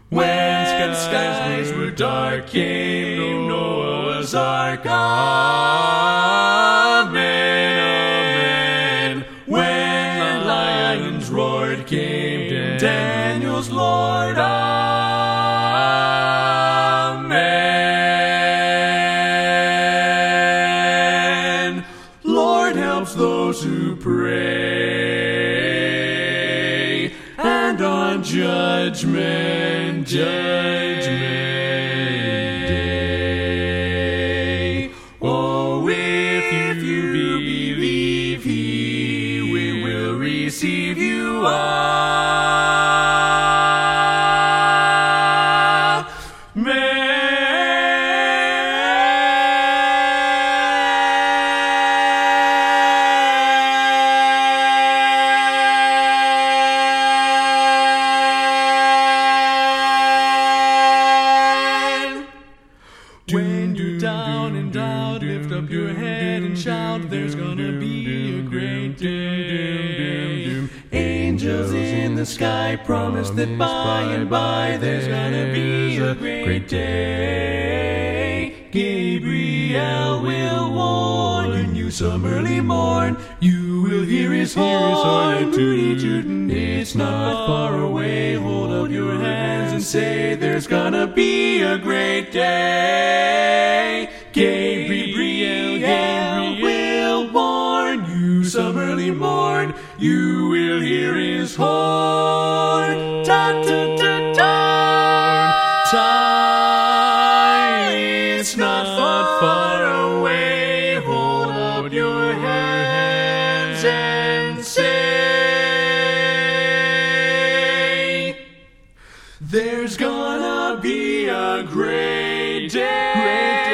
When skies were dark, came Noah's ark. Amen, amen. When lions roared, came Daniel's Lord. Amen. Lord helps those who pray, and on Judgment Day. Oh, if you believe He will receive you. When you're down and out, lift up your head and shout, there's gonna be a great day. Angels in the sky promise that by and by there's gonna be a great day. Gabriel will warn you some early morn. You will hear his horn, tooty tootin'. It's not far away. Hold up your hands and say there's gonna be a great day. Gabriel will warn you some early morn. You will hear his horn. Ta ta ta ta. It's not far away. Hold up your hands and say there's gonna be a great day.